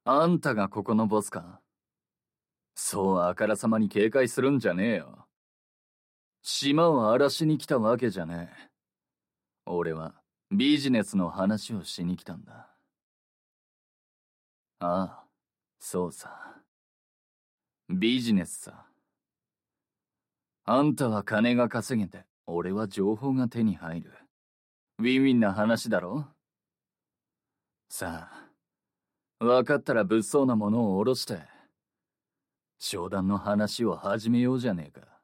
あんたがここのボスか？そうあからさまに警戒するんじゃねえよ。島を荒らしに来たわけじゃねえ。俺はビジネスの話をしに来たんだ。ああ、そうさ。ビジネスさ。あんたは金が稼げて、俺は情報が手に入る。ウィンウィンな話だろ？さあ、分かったら物騒なものを下ろして、商談の話を始めようじゃねえか。